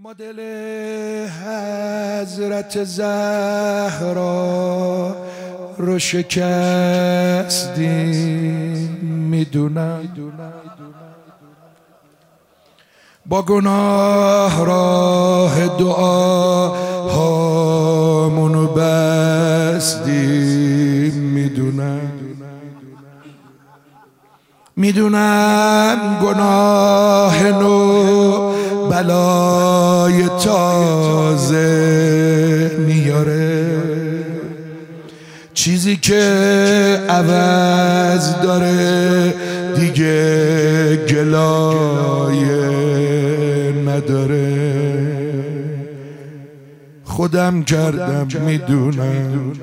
مدل حضرت زهرا رو شکستیم میدونم، با گناه راه دعا هامونو بستیم میدونم گناه نو بلای تازه میاره، چیزی که عوض داره دیگه گلایه نداره. خودم کردم میدونم،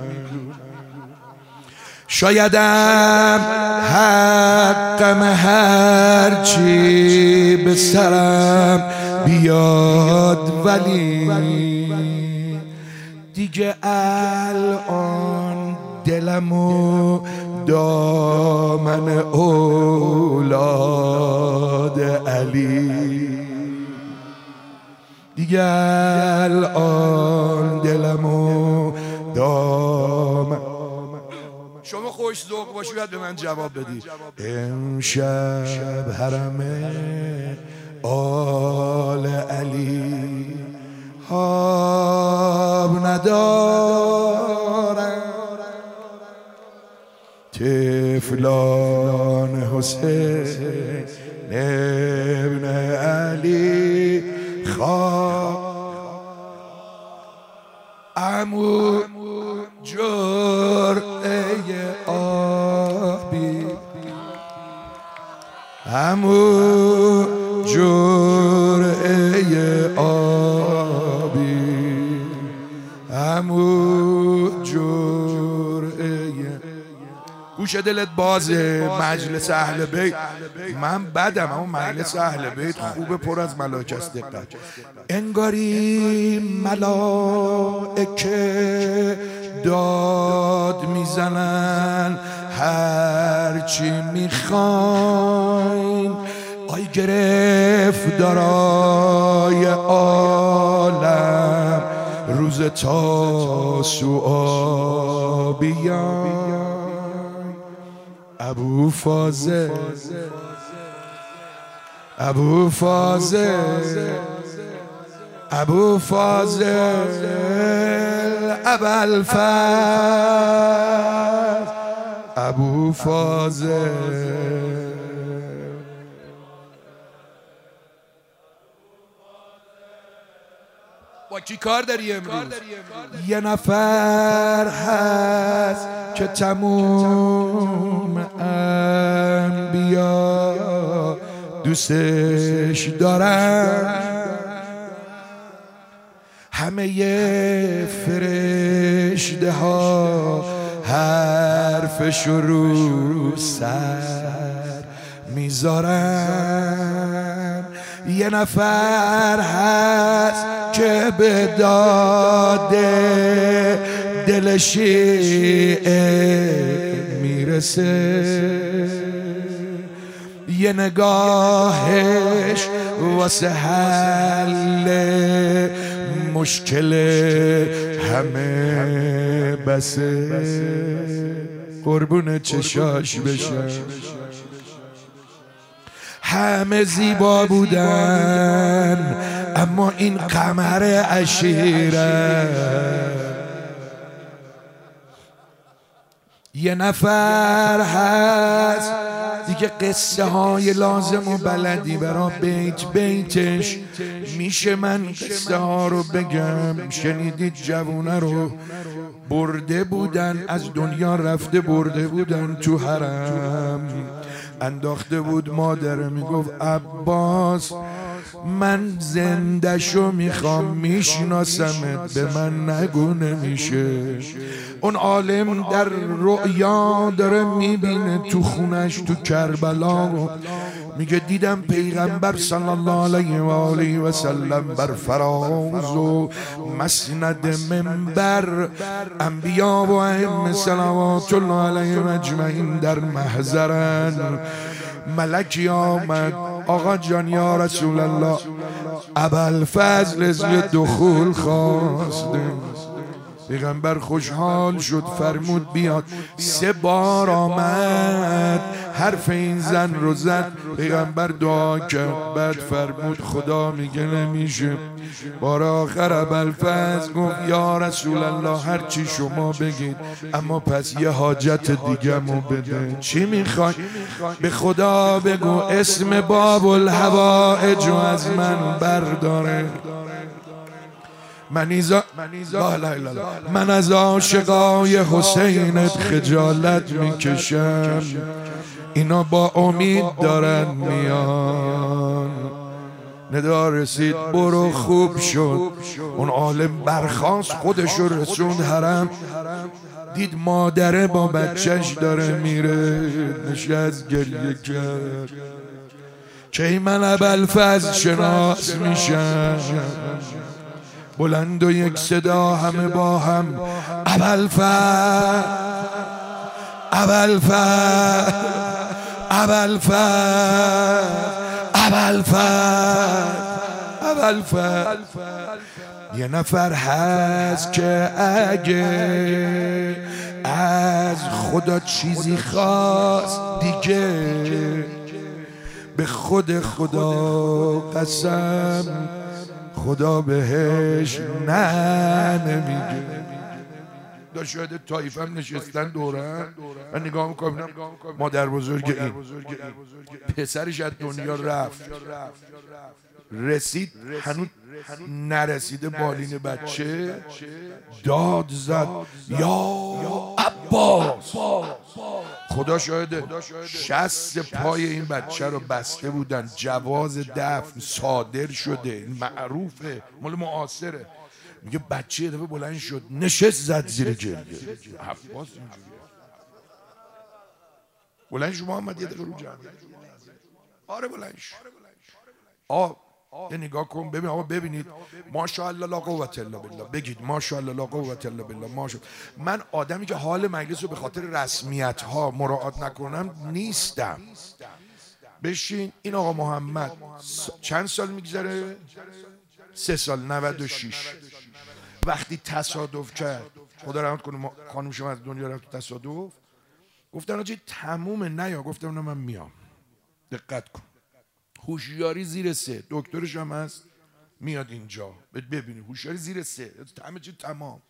شایدم حقم هرچی به سرم بیاد، ولی دیگه الان دلمو دامن اولاد علی، دیگه الان دلمو دامن. شما خوش ذوق باشی باید به من جواب بدی. امشب حرم آل علی خواب ندارم، طفلان حسین ابن علی خواب. عمو جرعه آبی، عمو جرعه آبی، عمو جرعه. گوش دلت بازه مجلس اهل بیت. من بدم اما مجلس اهل بیت خوبه، پر از ملائکه است. دقت، انگاری ملائکه داد میزنن هرچی میخواین. آی گرفتارای عالم روز تاسوعا بیان. ابو فاضل، ابو فاضل، ابو فاضل، ابوالفضل، ابو فاضل. با کی کار داری امروز؟ یه نفر هست که تموم انبیا دوستش دارن، همه فرشته ها حرفش رو سر میذارن. یه نفر هست که به داده دل شیعه میرسه، یه نگاهش واسه حل مشکل همه بسه. قربون چشاش بشم. همه زیبا بودن اما این قمر عشیره. یه نفر هست دیگه قصه های لازم و بلدی برا بیتش میشه. من قصه ها رو بگم. شنیدید جوونه رو برده بودن از دنیا، رفته برده بودن تو حرم، انداخته بود مادره. میگفت عباس من زنده شو میخوام، میشناسمت، به من نگو نمیشه. اون عالم در رؤیا داره میبینه تو خونش تو کربلا، میگه دیدم پیغمبر صلی الله علیه و آله و سلم بر فراز و مسند منبر انبیا و ائمه صلوات الله علیهم اجمعین در محضرن. ملکی آمد، آقا جان یا رسول الله ابوالفضل اذن دخول خواسته. پیغمبر خوشحال شد فرمود بیاد. 3 بار آمد حرف این زن رو زد. پیغمبر دعا کرد بعد فرمود خدا میگه نمیشه. بار آخر ابوالفضل گفت یا رسول الله هر چی شما بگید، اما پس یه حاجت دیگه مو بده. چی میخوای؟ به خدا بگو اسم باب الحوائج از من برداره. من از عاشقای حسینت خجالت میکشم، اینا با امید دارن میان. ندا رسید برو خوب شد. اون عالم برخاست خودشو رسوند حرم. دید مادره با بچهش داره میره، نشست گریه کرد که من ابوالفضل شناس میشم. بلند و یک صدا همه با هم ابوالفضل ابوالفضل ابوالفضل ابوالفضل ابوالفضل. یه نفر هست که اگه از خدا چیزی خواست دیگه به خود خدا قسم خدا بهش نه نمیگه. دا شاید طایف هم نشستن دورن من نگاه میکنم مادر بزرگ این پسرش از دنیا رفت، رسید هنوز نرسیده بالین بچه داد زد یا عباس. خدا شاهده 60 پای این بچه رو بسته بودن، جواز دفن صادر شده، معروفه مال معاصره. میگه بچه یه دفعه بلند شد نشست زد زیر گریه. عباس بلند شد محمد یه دقیقه رو جمع. آره بلند شد. یه نگاه کن ببین آقا، ببینید ماشاءالله لا قوة الا بالله، بگید ماشاءالله لا قوة الا بالله. ماشاءالله. من آدمی که حال مجلس رو به خاطر رسمیت ها مراعات نکنم نیستم. بشین. این آقا محمد چند سال میگذره؟ 3 سال 96. وقتی تصادف کرد، خدا رحمت کنه خانم شما از دنیا رفت تصادف، گفتن آجی تمومه نیا. گفتم نه من میام. دقت کن، هوشیاری زیر 3، دکترش هم هست میاد اینجا ببینید هوشیاری زیر 3، همه چی تمام.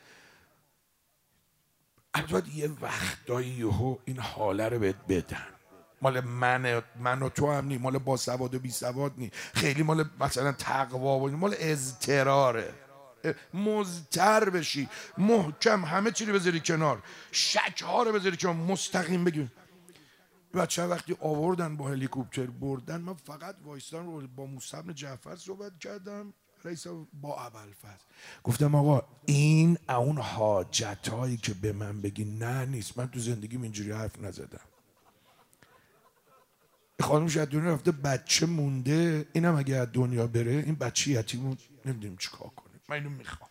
البته یه وقتایی این حاله رو بهت بدن. مال من و تو هم نی، مال با سواد و بی سواد نی، خیلی مال مثلا تقوا و مال اضطراره. مضطر بشی محکم همه چی رو بذاری کنار، شک ها رو بذاری کنار، مستقیم بگی. بچه وقتی آوردن با هلیکوپتر بردن، من فقط وایستان رو با موسی بن جعفر صحبت کردم رئیس با ابوالفضل. گفتم آقا این اون حاجت هایی که به من بگی نه نیست، من تو زندگیم اینجوری حرف نزدم. خانم شاید دنیا رفته بچه مونده، اینم اگه از دنیا بره این بچه یتیمون نمیدونیم چیکار کنیم. من اینو میخوام.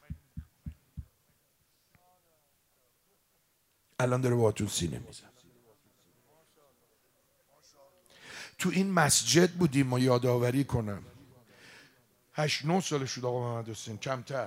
الان داره باهاتون سینه میزن. تو این مسجد بودیم و یادآوری کنم 8-9 سالش شد آقا محمد حسین، کمتر.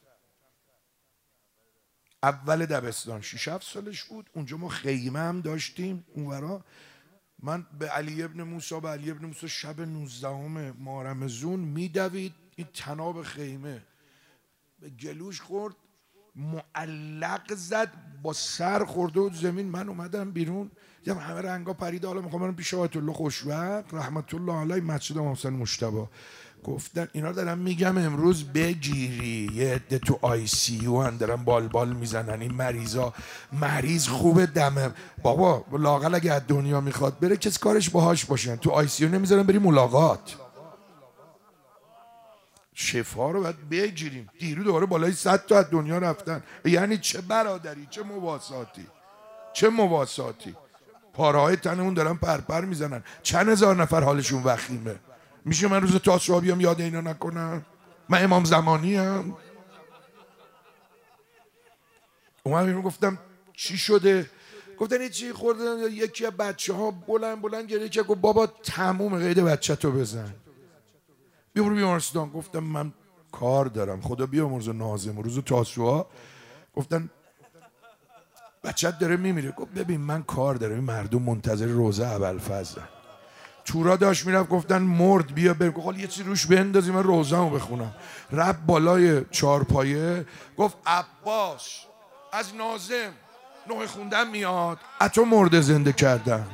اول دبستان 6-7 سالش بود. اونجا ما خیمه هم داشتیم اونورا. من به علی ابن موسی شب 19 ماه رمضان میدوید، این تناب خیمه به گلوش خورد، معلق زد، با سر خورده بود زمین. من اومدم بیرون دیدم همه رنگا پریده. حالا میخوام برم پیش آیت الله خوشوقت رحمت الله علیه مسجد امام حسین مجتبی. گفتن اینا دارم میگم امروز بگیری، یه عده تو آی سی یو ان دارن بال میزنن. این مریض خوبه دمه بابا، لااقل اگه از دنیا میخواد بره کس کارش باهاش باشن. تو آی سی یو نمیذارن بری ملاقات. شفا رو باید بگیریم. دیرو دوباره بالای 100 تا از دنیا رفتن. یعنی چه برادری، چه مواساتی. پارهای تنمون دارن پرپر میزنن. چند هزار نفر حالشون وخیمه. میشه من روز تاسوعا بیام یاد اینا نکنم؟ من امام زمانی ام. اومدم بیرون گفتم چی شده؟ گفتن این چی خوردن. یکی از بچه ها بلند گریه کرد، گفت بابا تموم قید بچه تو بزن. بیا برو بیمارستان. گفتم من کار دارم. خدا بیامرزه ناظم روز تاسوعا گفتن بچت داره میمیره. گفت ببین من کار دارم، این مردم منتظر روزه ابوالفضلن. چورا داشت میرفت گفتن مرد بیا بریم. گفت یه چیزی روش بندازی من روزه‌مو بخونم. رفت بالای چارپایه گفت عباس از ناظم نوح خوندن میاد، اتو مرده زنده کردن.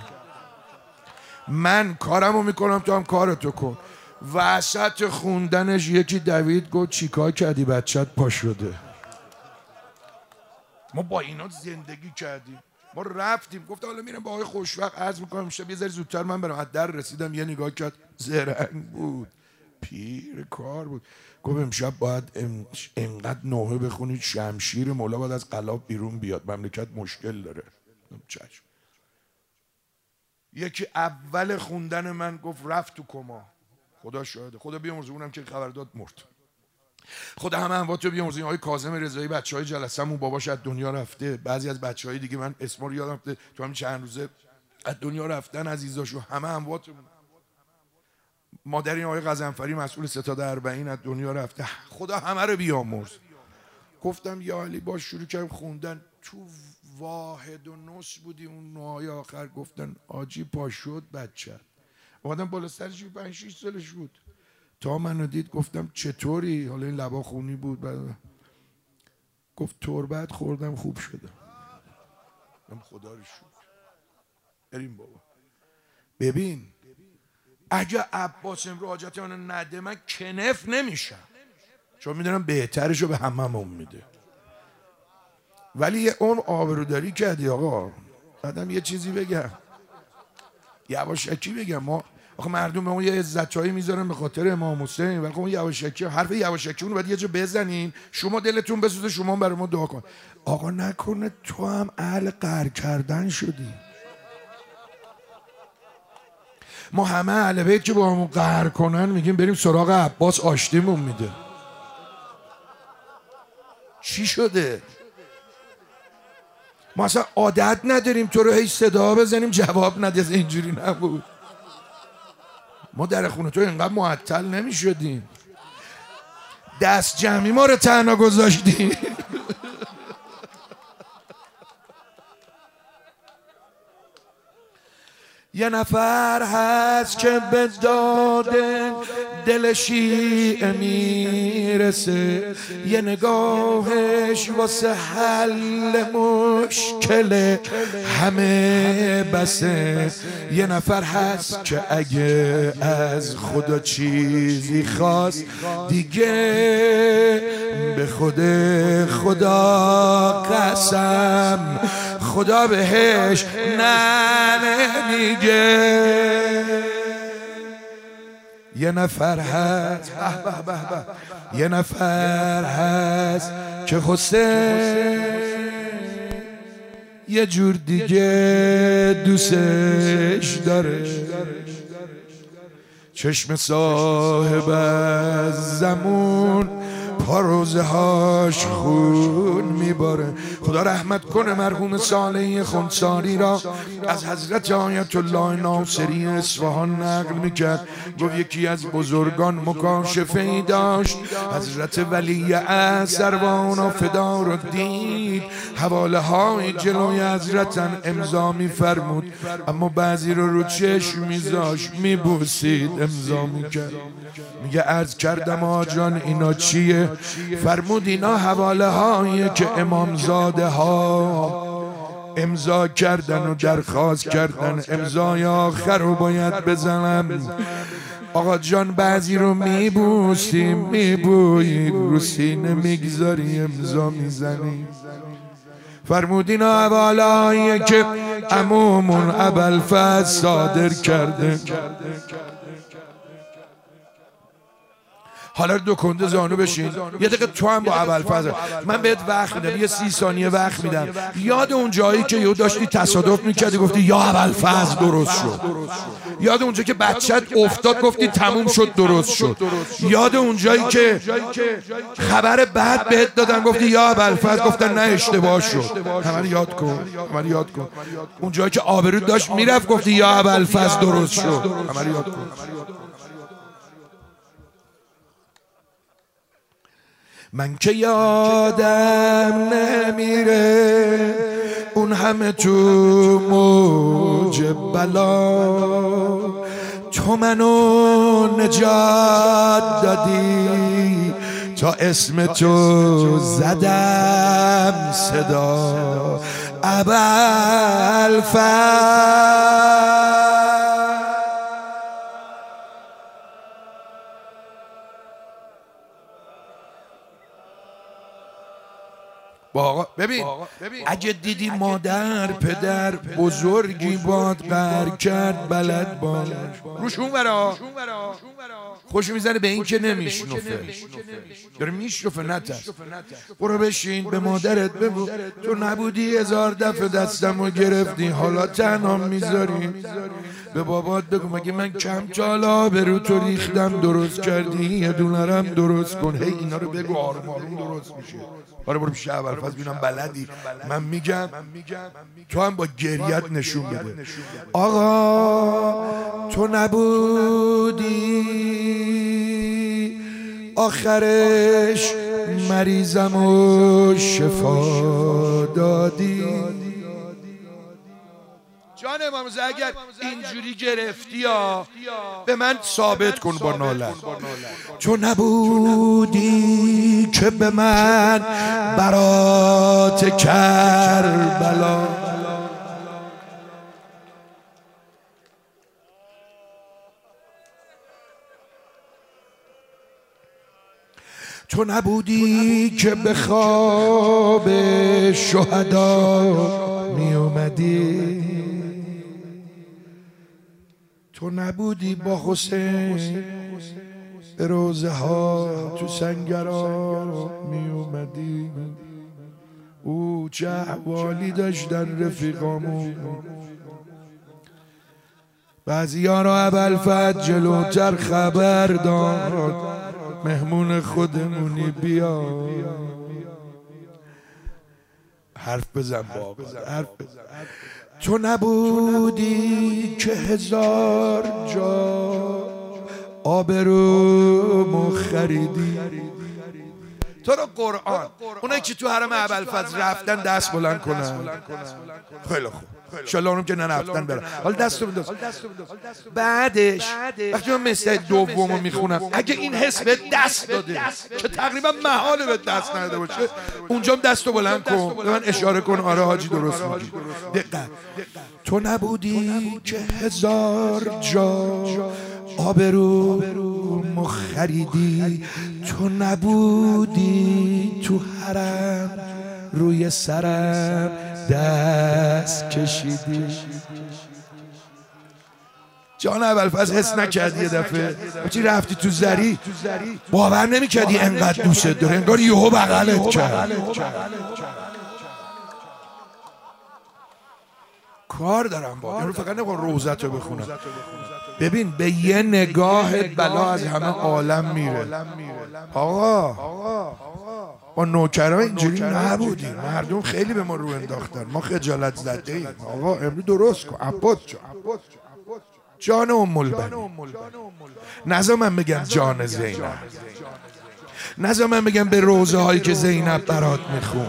من کارمو میکنم تو هم کارتو کن. وسط خوندنش یکی دوید گفت چیکار کردی بچت پا شده. ما با اینا زندگی کردیم. ما رفتیم. گفت حالا میرم با آقای خوشوقت عرض میکنم شب یه ذره زودتر من برم. از در رسیدم یه نگاه کرد زرنگ بود، پیر کار بود. گفت امشب باید انقدر نوحه بخونید شمشیر مولا باید از قلاب بیرون بیاد، مملکت مشکل داره. چشم. یکی اول خوندن من گفت رفت تو کما. خدا شاهده. خدا بیامرزه اونم که خبر داد مرد. خدا همه امواتو بیامرزه. آقای کاظم رضایی بچهای جلسه‌مون باباش از دنیا رفته. بعضی از بچهای دیگه من اسما رو یادم رفته تو همین چند روزه از دنیا رفتن عزیزاشو. همه امواتمون. مادر این آقای غضنفری مسئول ستاد 40 از دنیا رفته. خدا همه رو بیامرز. گفتم یا علی باش شروع کردم خوندن. تو واحد و نص بودی اون نوهای آخر گفتن آجی پا شد بچه. اومدم بالا سرش 5-6 سالش بود. تا منو دید گفتم چطوری؟ حالا این لبا خونی بود. بعد گفت تربت خوردم خوب شدم. من خدا رو شکر. بریم بابا. ببین اگه عباس امرو حاجت منو نده من کنف نمیشم، چون میدونم بهترشو به هممون میده. ولی یه عمر آبروداری کردی آقا. بعدم یه چیزی بگم، یواشکی بگم. ما آخه مردم به اون یه عزتایی میذارن به خاطر امام حسین، ولی خب اون یواشکی، حرف یواشکی اون رو باید یه جا بزنین. شما دلتون بسوزه، شما برای ما دعا کن. آقا نکنه تو هم اهل قهر کردن شدی. ما همه اهل بیت که با همون قهر کنن میگیم بریم سراغ عباس آشتیمون میده. چی شده؟ ما اصلا عادت نداریم تو رو هی صدا بزنیم جواب ندید. اینجوری نبود. ما در خونه تو اینقدر معطل نمی شدیم. دست جمعی ما رو تنها گذاشتیم. یه نفر هست که به داده دل شیعه میرسه، یه نگاهش واسه حل مشکل همه بسه. یه نفر هست که اگه از خدا چیزی خواست دیگه به خدا قسم خدا بهش نمیگه. یه نفر هست یه نفر هست که حسین یه جور دیگه دوستش داره. چشم صاحب از زمون پاروزه هاش خون میباره. خدا رحمت کنه مرحوم صالح خنساری را. از حضرت آیت الله ناصری اصفهان نقل میکرد. گفت یکی از بزرگان مکاشفه ای داشت. حضرت ولی سروان فدا رو دید. حواله های جلوی حضرتن امضا میفرمود، اما بعضی رو چشم میذاشت میبوسید امضا میکرد. میگه عرض کردم آجان اینا چیه؟ فرمود اینا حواله هایی که امامزاده ها امضا کردن و درخواست کردن. امضای آخر رو باید بزنم. آقا جان بعضی رو میبوسیم میبوییم، رو سینه میگذاری امضا میزنیم. فرمود اینا حواله هایی که عمومون ابوالفضل صادر کرده. حالا دو کنده زانو بشین یه دقیقه تو هم با ابوالفضل. من بهت وقت میدم، یه 30 ثانیه وقت میدم. یاد اون جایی که یهو داشتی تصادف میکردی گفتی یا ابوالفضل درست شد. یاد اون جایی که بچت افتاد گفتی تموم شد درست شد. یاد اون جایی که خبر بد بهت دادن گفتی یا ابوالفضل گفتن نه اشتباه شد. همه یاد کن، همه یاد کن. اون جایی که آبرو داشت میرفت گفتی یا ابوالفضل درست شد. همه یاد کن. من که یادم نمیره اون همه تو موج بلا تو منو نجات دادی تا اسم تو زدم صدا ابوالفضل. ببین اگه دیدی مادر پدر بزرگی باد قهر کرد بلد باش روشون برا خوش میزنه به این که نمیشنفه داره میشنفه نترس برو بشین به مادرت بگو تو نبودی 1000 دفعه دستمو گرفتی حالا تنها میذاری به بابات بگو مگه من کم چالا به رو تو ریختم درست کردی یه دونرم درست کن هی اینا رو بگو آروم آروم درست میشه. آره برو پیش ابوالفضل ببینم بلدی من میگم تو هم با گریت نشون بده آقا تو نبودی آخرش مریضم و شفا دادی. جان امام رضا اگر اینجوری گرفتی یا به من ثابت کن با نالت تو نبودی که به من برات کربلا تو نبودی که به خواب شهدا می اومدی تو نبودی با حسین به روزه ها تو سنگرا می اومدی او چه احوالی داشتن رفیقامون بعضی ها را ابوالفضل جلوتر خبر داد مهمون خودمونی بیا حرف بزن بابا حرف بزن تو نبودی که 1000 جا آبرومو خریدی تو رو قرآن اونایی که تو حرم ابوالفضل رفتن دست بلند کنن خیلی خوب انشالله که نرفتن برن حالا دستو بنداز بعدش وقتی من مثل دومو میخونم اگه این حس به دست داده که تقریبا محاله به دست نداده باشه اونجا دستو بلند کن به من اشاره کن آره حاجی درست میگی دقت تو نبودی که 1000 جا آبرومو خریدی تو نبودی تو حرم روی سرم دست کشیدی جان ابوالفضل حس نکردی یه دفعه چی رفتی تو زری باور نمیکردی انقدر دوست داره انگار یهو بغلت کرد کار دارم با امروز فقط نمیخوام روزت رو بخونم ببین به یه نگاه بلا از همه عالم میره آقا با نوکرها اینجوری نبودیم مردم خیلی به ما رو انداختن ما خجالت زده ایم آقا امروز درست کن عباس جان ام البنین نذار من بگم جان زینب نذار من بگم به روزه هایی که زینب برات میخون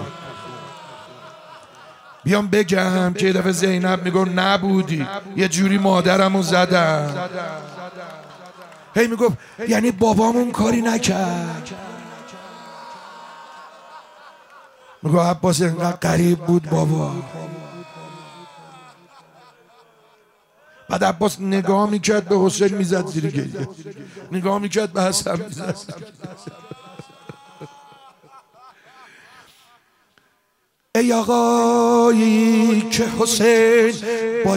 بیام بگم که یه دفعه زینب میگو نبودی یه جوری مادرمو زدم هی میگفت یعنی بابامون کاری نکرد میگو عباس اینقدر قریب بود بابا بعد عباس نگاه میکرد به حسین میزد زیر گریه نگاه میکرد به حسن میزد ای آقایی که حسین با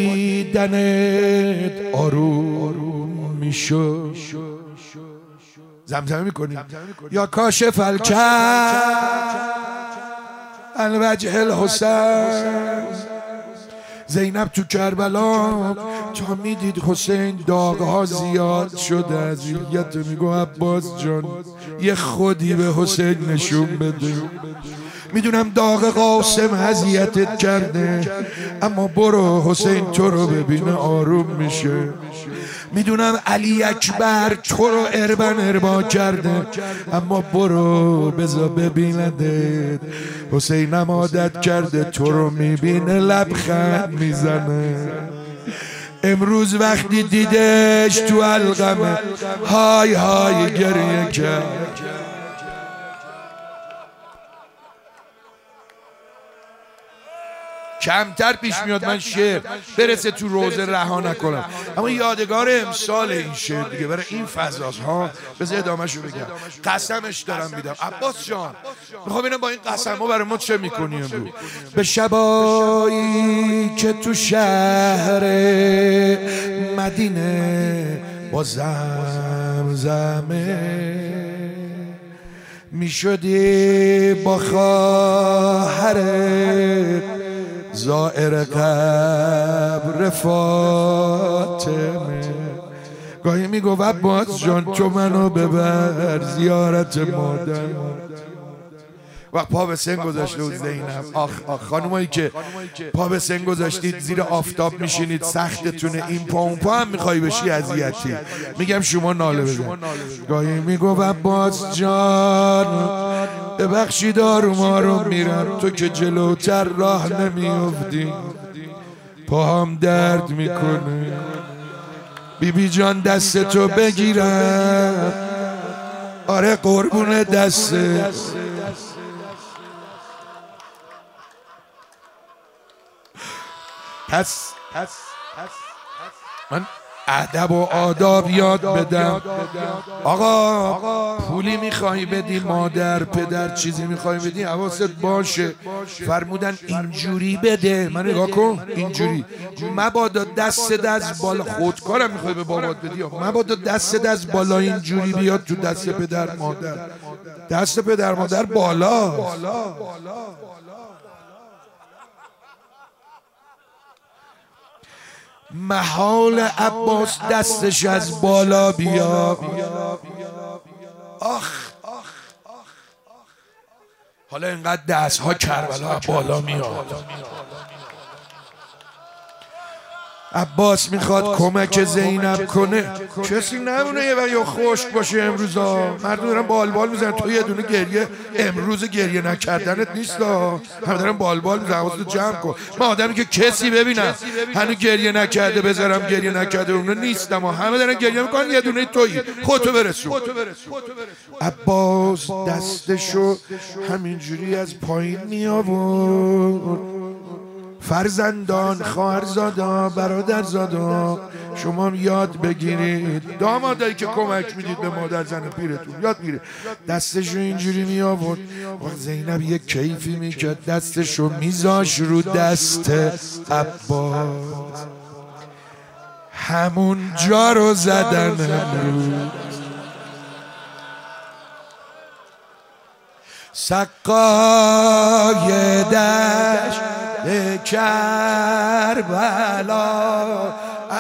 دیدنت آروم میشد زمزمه میکنی یا کاشف الکرب الوجه الحسین زینب تو کربلا تا میدید حسین داغها زیاد شده از اذیت میگو عباس جان یه خودی به حسین نشون بده میدونم داغ قاسم اذیتت کرده اما برو حسین تو رو ببینه آروم میشه میدونم علی اکبر تو رو اربا کرده، اما برو بذار ببینده. حسینم عادت کرده تو رو میبینه لبخند میزنه. امروز وقتی دیدش تو القمه های های گریه کرد. کمتر پیش میاد من شعر برسه تو روزه رها نکنم، اما یادگار امسال این شعر دیگه برای این فضاست ها. بذار ادامه‌شو بگم. قسمش دارم میدم عباس جان، میخوام ببینم با این قسم‌ها برای ما چه میکنی امروز. به شبایی که تو شهر مدینه با زمزمه میشدی با خواهرت زائر قبر فاطمه. گاهی میگفت عباس جان تو منو ببر زیارت مادر. وقت پا به سن گذاشته بود زینب. آخ خانمایی که پا به سن گذاشتید زیر آفتاب میشینید سختتونه، این پا اون پا هم میخوای بشی اذیتی. میگم شما ناله بزن. گاهی میگفت عباس جان ببخشید آروم رو میرم، تو که جلوتر راه نمیافتی پاهم درد میکنه. بیبی جان دست تو بگیرم، آره قربون دسته. پس من ادب و آداب یاد بدم. آقا پولی میخوای بدی مادر پدر چیزی میخوای بدی حواست باشه، فرمودن اینجوری بده. من نگاه کن اینجوری، مبادا دست از بالا، خودکارم میخوای به بابات بدی، مبادا دست از بالا اینجوری بیاد تو دست پدر مادر. دست پدر مادر بالا. محال عباس دستش از بالا بیا. آخ حالا اینقدر دست ها کربلا بالا میاد. عباس میخواد کمک زینب کنه، کسی نمونه یه وقت خشک باشه. امروزا مردم دارن بالبال میزنن، تو یه دونه گریه امروز گریه نکردنت نیست، همه دارن بالبال میزنن. حواستو جمع کن. من آدمی که کسی ببینم هنوز گریه نکرده بذارم گریه نکرده اونو نیستم، همه دارن گریه میکنن، یه دونه تویی، خودتو برسون. عباس دستشو همینجوری از پایین می آورد. فرزندان، خواهرزادا، برادرزادا، شما یاد بگیرید، دامادایی که کمک میدید به مادر زن پیرتون یاد بگیرید. دستشو اینجوری می آورد. وقت زینب یک کیفی میکرد دستشو میذاش رو دست عباس، همون جا رو زدن امروز. سقای دشت کربلا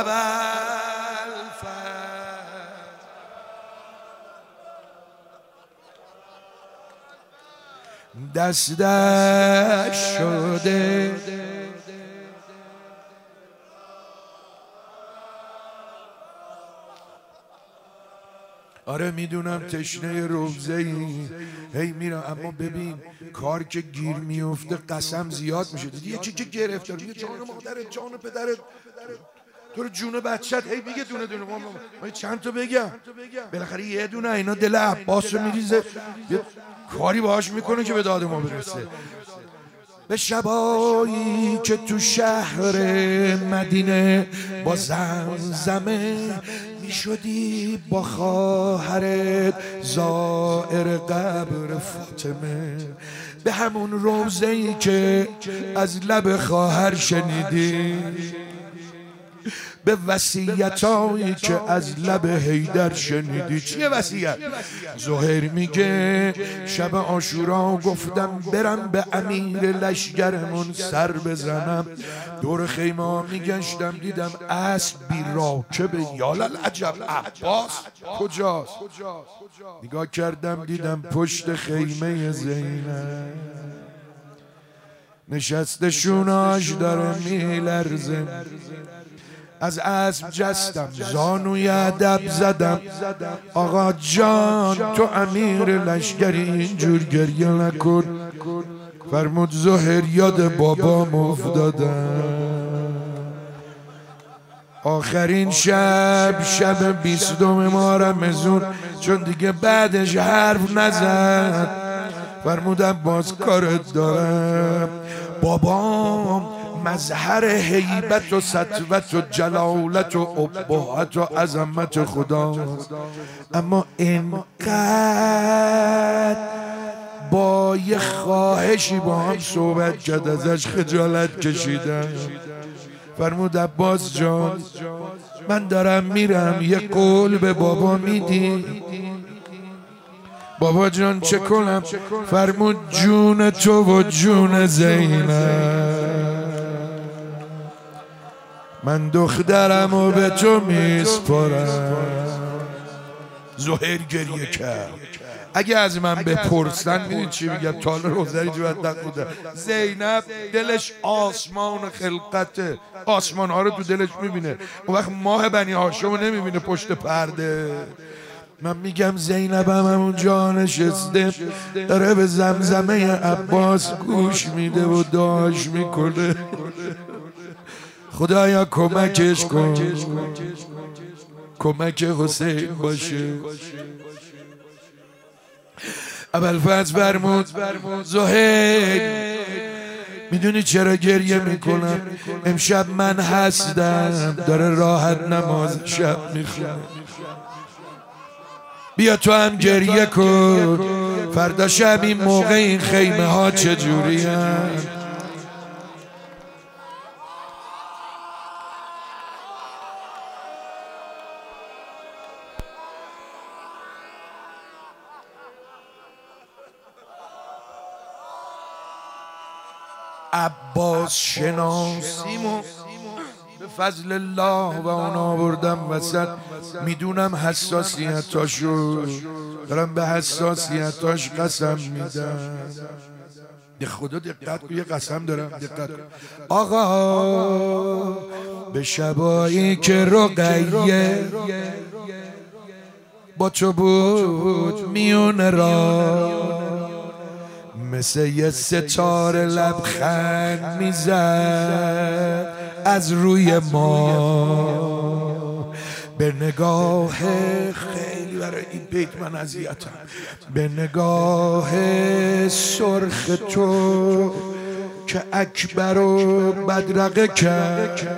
دستش شده آره میدونم تشنه روزه‌ای هی میرم، اما ببین کار که گیر میفته قسم زیاد میشه. دیدی یکی که گرفتار میگه جان مادرت جان پدرت تو رو جون بچت، هی میگه دونه دونه ما چند تا بگم. بالاخره یه دونه اینا دل عباس رو میریزه، یه کاری باهاش میکنه که به داد ما برسه. به شبایی که تو شهر مدینه با زمزمه میشدی با خواهرت زائر قبر فاطمه، به همون روزه‌ای که از لب خواهر شنیدی، به وصیتایی که از لب حیدر شنیدی. چیه وصیت؟ زهیر میگه شب عاشورا گفتم برم به امیر لشگرمون سر بزنم، دور خیمه میگشتم دیدم اسب بی راکبه، یالل عجب عباس کجاست؟ نگاه کردم دیدم پشت خیمه زینب نشسته، شوناش داره میلرزه، از اسب جستم زانوی ادب زدم آقا جان تو امیر لشکری اینجور گریه نکن. فرمود زهر یاد بابام افتادم. آخرین شب 20 ماه رمضان چون دیگه بعدش حرف نزد فرمودم باز کارت دارم. بابام مظهر هیبت و سطوت و جلالت و ابهت و عظمت خداست، اما اینقدر با یه خواهشی با هم صحبت کرد ازش خجالت کشیدم. فرمود عباس جان من دارم میرم، یه قول به بابا میدی؟ بابا جان چه کنم؟ فرمود جون تو و جون زینب، من دخترم و به تو میسپارم. زهر گریه کرد. اگه از من بپرسن میدونی چی میگم؟ تال روزری جو بوده. زینب دلش آسمان خلقته، آسمان ها رو تو دلش میبینه، اون وقت ماه بنی هاشم رو نمیبینه پشت پرده. من میگم زینبم همونجا نشسته داره به زمزمه عباس گوش میده و دعاش میکنه خدایا کمکش کن، کمک حسین باشه. ابوالفضل فرمود زهیر میدونی چرا گریه میکنم؟ امشب من هستم داره راحت نماز شب میخونه، بیا تو هم گریه کن، فردا شب این موقع این خیمه ها چجوری هم؟ عباس شناسیمو به فضل الله و اون آوردم وسط، میدونم حساسیتاشو دارم، به حساسیتاش قسم میدم. به خدا دقت کن، یه قسم دارم دقت کن. آقا به شبایی که رقیه با تو بود میونه را، مثل یه ستاره لبخند میزد از روی ما، به نگاه خیلی برای این بیت من اذیتم، به نگاه سرخ تو که اکبر رو بدرقه کرد،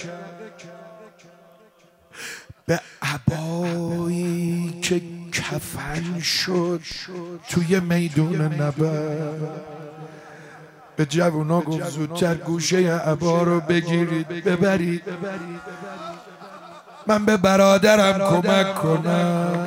به عبایی که کفن شد توی میدون نبرد، به جوونا گفت زودتر گوشه عبا رو بگیرید ببرید من به برادرم کمک کنم.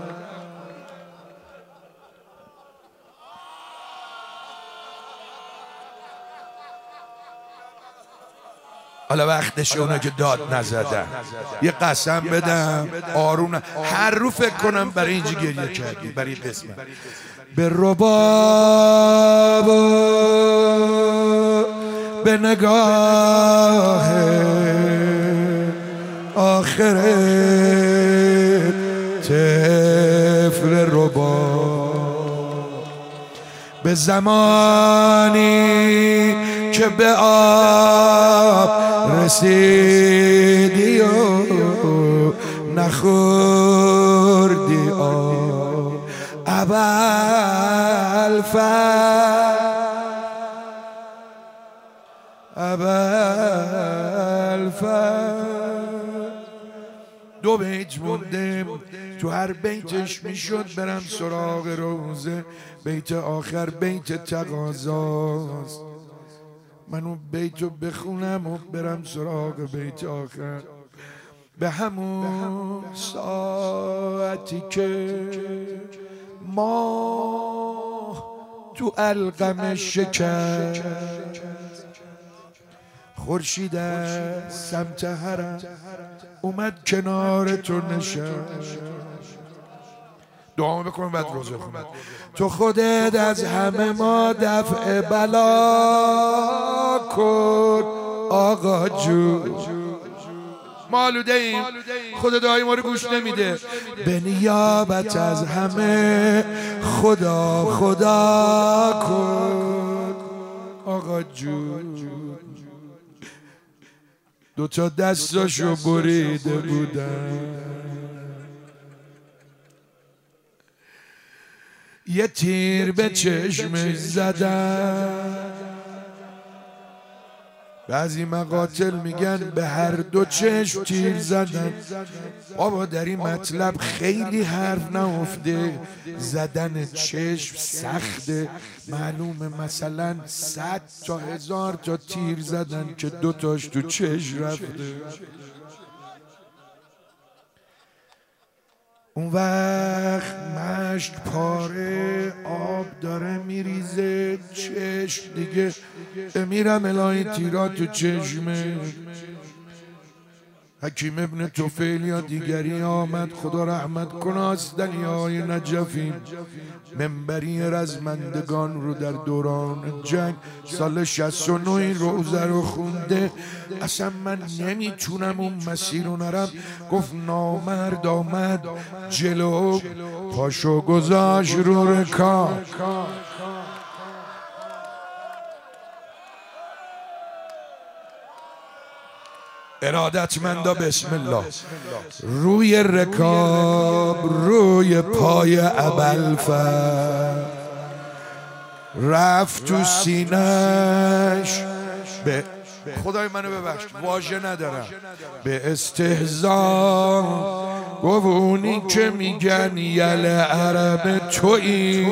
حالا وقتش اونا که داد نزدن یه قسم بدم آروم، هر رو فکر کنم برای اینجا گریه کردی برای این قسمت. به رباب به نگاه آخر طفل رباب، به زمانی که به آب رسیدی و نخوردی آب، ابوالفضل دو بیت مونده، تو هر بیتش میشد برم سراغ روزه، بیت آخر بیت تقاضاست، من اون بیتو بخونم و برم سراغ بیت آخر. به همون ساعتی که ما تو القم شکست، خورشید از سمت حرم اومد کنار تو نشست، دعا بکن بعد روزه خونه. تو خودت از همه ما دفع بلا کن آقا جون، ما آلوده ایم، خدا دعای ما رو گوش نمیده. به نیابت از همه خدا خدا کن. آقا جون دوتا دستاشو بریده بودن، یه تیر به چشمش زدن. بعضی مقاتل میگن به هر دو چشم تیر زدن. بابا در این مطلب خیلی حرف نهفته، زدن چشم سخته. معلومه مثلا 100 تا 1000 تا تیر زدن که دوتاش تو چشم رفته. اون وقت مشک پاره آب داره میریزه چشم دیگه، میرم الهی تیرا تو چشمه. حکیم ابن طفیل یا دیگری آمد، خدا رحمت کنه، آستنی های نجفی منبری رزمندگان رو در دوران جنگ سال 69 روزه رو خونده. اصلا من نمیتونم اون مسیر رو نرم. گفت نامرد آمد جلو، پاشو گذاشت رو رکاب. ارادتمندا بسم الله. روی رکاب روی پای ابوالفضل رفت تو سینه‌اش. به خدای منو ببخش واژه ندارم، به استهزا گفت اونی که میگن یل عرب تویی.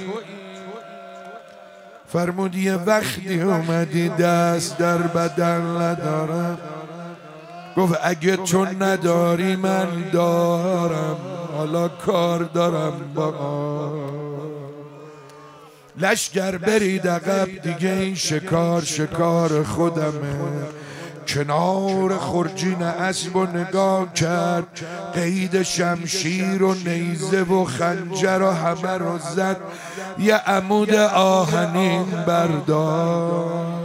فرمود یه وقتی اومدی دست در بدن ندارم. گفت اگه تو نداری من دارم، حالا کار دارم با لشگر برید عقب دیگه، این شکار خودمه. کنار خرجین اسب و نگاه کرد، قید شمشیر و نیزه و خنجر و همه رو زد، یه عمود آهنین برداشت.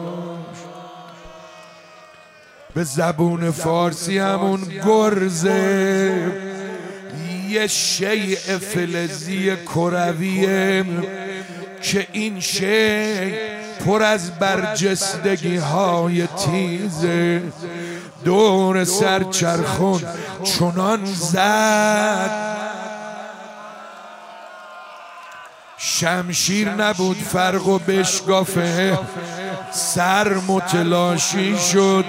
به زبون فارسی همون گرزه، یه شیء فلزی کرویه که این شیء پر از برجستگی های تیزه. دور سر چرخون چنان زد، شمشیر نبود فرق و بشکافه، سر متلاشی شد.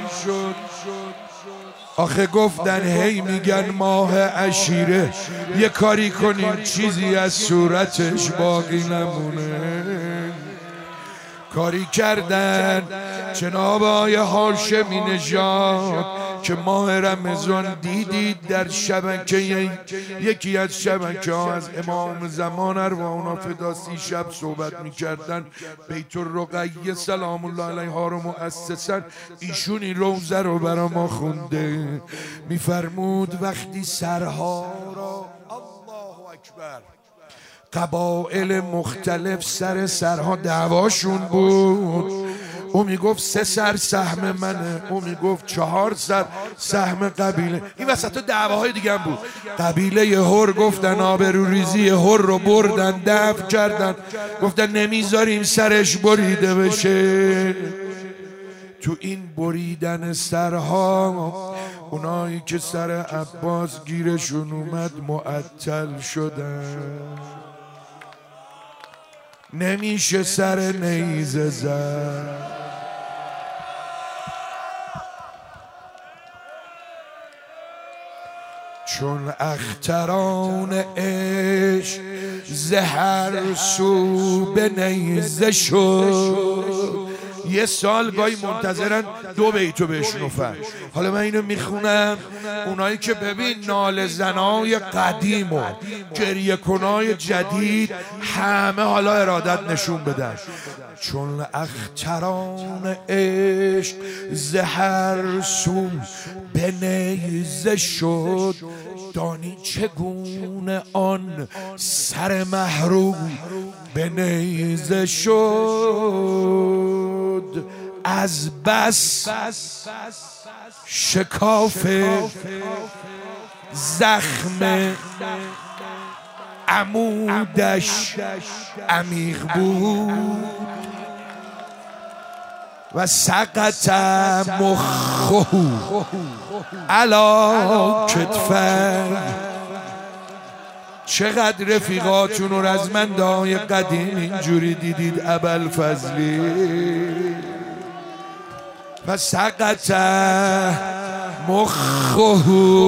آخه گفتن هی میگن ماه عشیره، یه کاری کنیم چیزی از صورتش باقی نمونه. کاری کردن جناب آقای هاشمی نژاد که ماه رمضان دیدید در شبکه، یکی از شبکه ها از امام زمان ارواحنا فدا 30 شب صحبت میکردن. بیت الرقیه سلام الله علیها رو مؤسسن، ایشون این روزه رو برا ما خونده. میفرمود وقتی سرها را الله اکبر قبایل مختلف سرها دعواشون بود، او میگفت 3 سر سهم منه، او میگفت 4 سر سهم قبیله. این وسط دعواهای دیگه هم بود. قبیله هر گفتن آبروریزی هر رو بردن دفع کردن، گفتن نمیذاریم سرش بریده بشه. تو این بریدن سرها اونایی که سر عباس گیرشون اومد معطل شدن. نمیشه سر نیزه زد. چون اختران عشق زهر سو به نیزه شد. یه سال گاهی منتظرن 2 بیتو بشنفن. حالا من اینو میخونم، اونایی که ببین ناله زنای قدیم و گریه کنای جدید همه حالا ارادت نشون بدن. چون اختران عشق زهر سو به نیزه شد، دانی چگونه آن سر محروم به نیزه شد. از بس شکاف زخم عمودش عمیق بود و سقط مخه علی کتفه. چقدر رفیقاتون و رزمندای قدیم اینجوری دیدید ابوالفضلی؟ و سقط مخه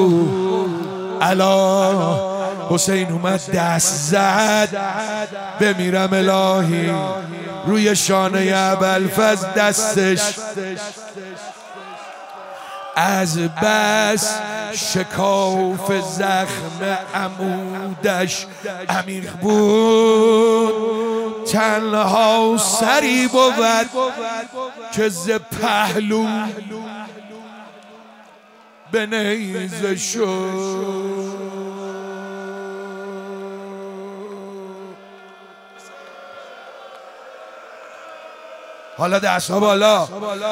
علی حسین اومد دست زد بمیرم الهی روی شانه ابوالفضل دستش از بس شکاف زخم عمودش عمیق بود. تنها سری بود که ز پهلو به نیزه شد. حالا دست‌ها بالا.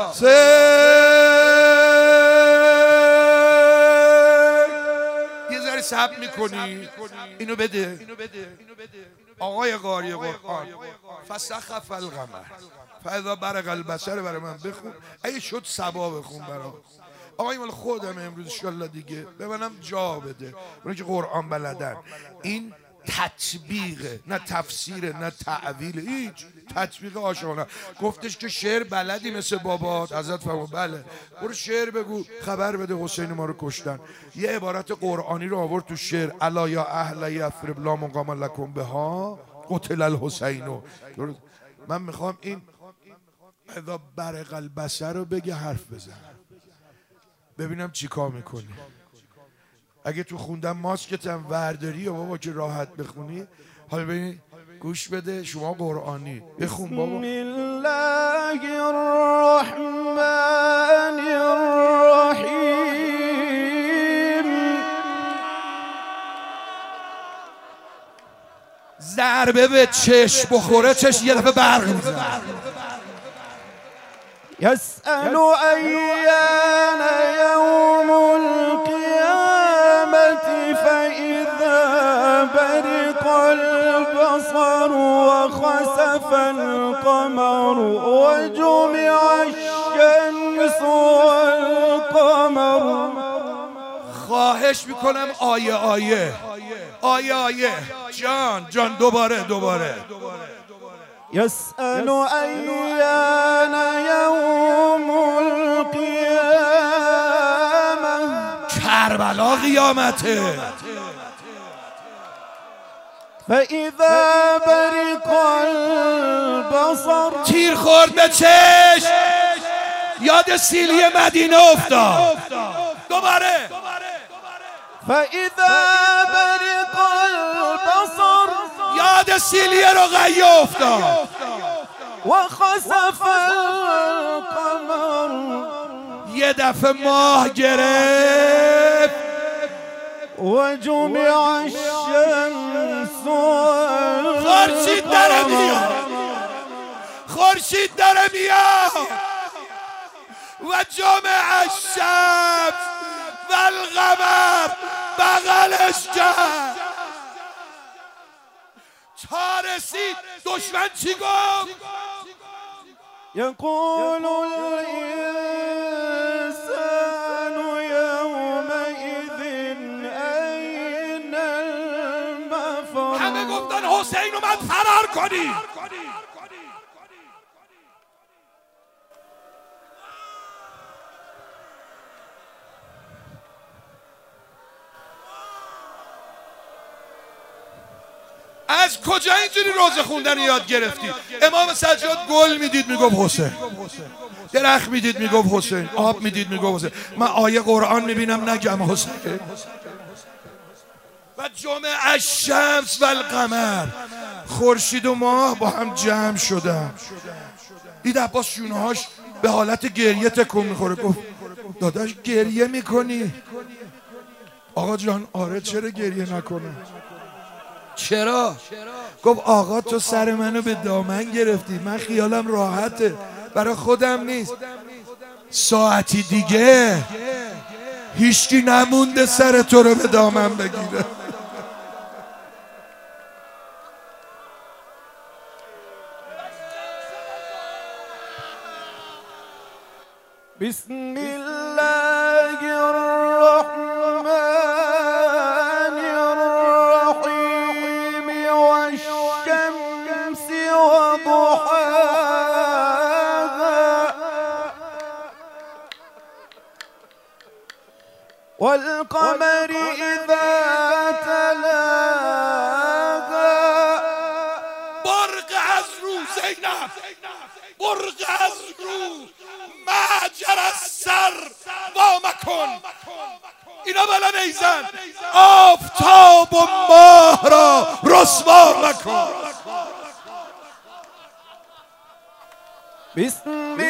یه ذره صبر میکنی. اینو بده آقای قاری قرآن. فسخف القمر فاذا برق البصر. برای من بخون اگه شد سبا بخون برام. آقای مال خودم امروز انشالله دیگه به منم جا بده. برای که قرآن بلدن. این تطبیقه نه تفسیره نه تعویل، هیچ تطبیق آشانا. گفتش که شعر بلدی مثل بابات؟ حضرت فرمود بله. برو شعر بگو خبر بده حسین ما رو کشتن. یه عبارت قرآنی رو آورد تو شعر. الا یا اهل یثرب لا مقام لکم بها قتل الحسین. من میخوام این اذا برق البصر رو بگه حرف بزن ببینم چی کار میکنی. اگه تو خوندن ماسکتم ورداری یا بابا که راحت بخونی. حالا ببین گوش بده شما قرآنی بخون بابا. بسم الله الرحمن الرحیم. ضربه به چشم بخوره چشم یه دفعه برق میزنه. یسأل ایان یوم القیامة فإذا برق البصر وخسف القمر وجمع الشمس والقمر. خواهش میکنم آیه جان دوباره. يسأل أيان يوم القيامة. کربلا قیامته. فإذا برق البصر. تیر خورد به چشم یاد سیلی مدینه افتاد. دوباره. فإذا برق البصر. یاد سیلی رقیه افتاد. وخسف القمر. یه دفعه ماه گرفت. وجمع الشمس خورشید داره میاد. و جمع الشمس و القمر بغلش کرد. تا رسید دشمن چی گفت؟ یقول الانسان یومئذ این المفر. همه گفتن حسین اومد فرار کنی. از کجا اینجوری روزه خوندن یاد گرفتی؟ امام سجاد گل میدید میگفت حسین، درخت میدید میگفت حسین، آب میدید میگفت حسین. من آیه قرآن میبینم نگم حسین. و جمع الشمس و القمر، خورشید و ماه با هم جمع شدن. دید عباس شونهاش به حالت گریه تکون میخوره. گفت داداش گریه میکنی؟ آقا جان آره چرا گریه نکنم؟ چرا؟ گفت آقا تو سر منو به دامن گرفتی، من خیالم راحته، برای خودم نیست. ساعتی دیگه هیچکی نمونده سر تو رو به دامن بگیره. بسم الله الرحمن الرحيم والشمس وضحاها والقمر إذا تلاها. برق از رو زینب، برق از رو، معجر از سر وا مکن. اینا بلا نیزن، آفتاب و ماه را رسوا مکن. بسم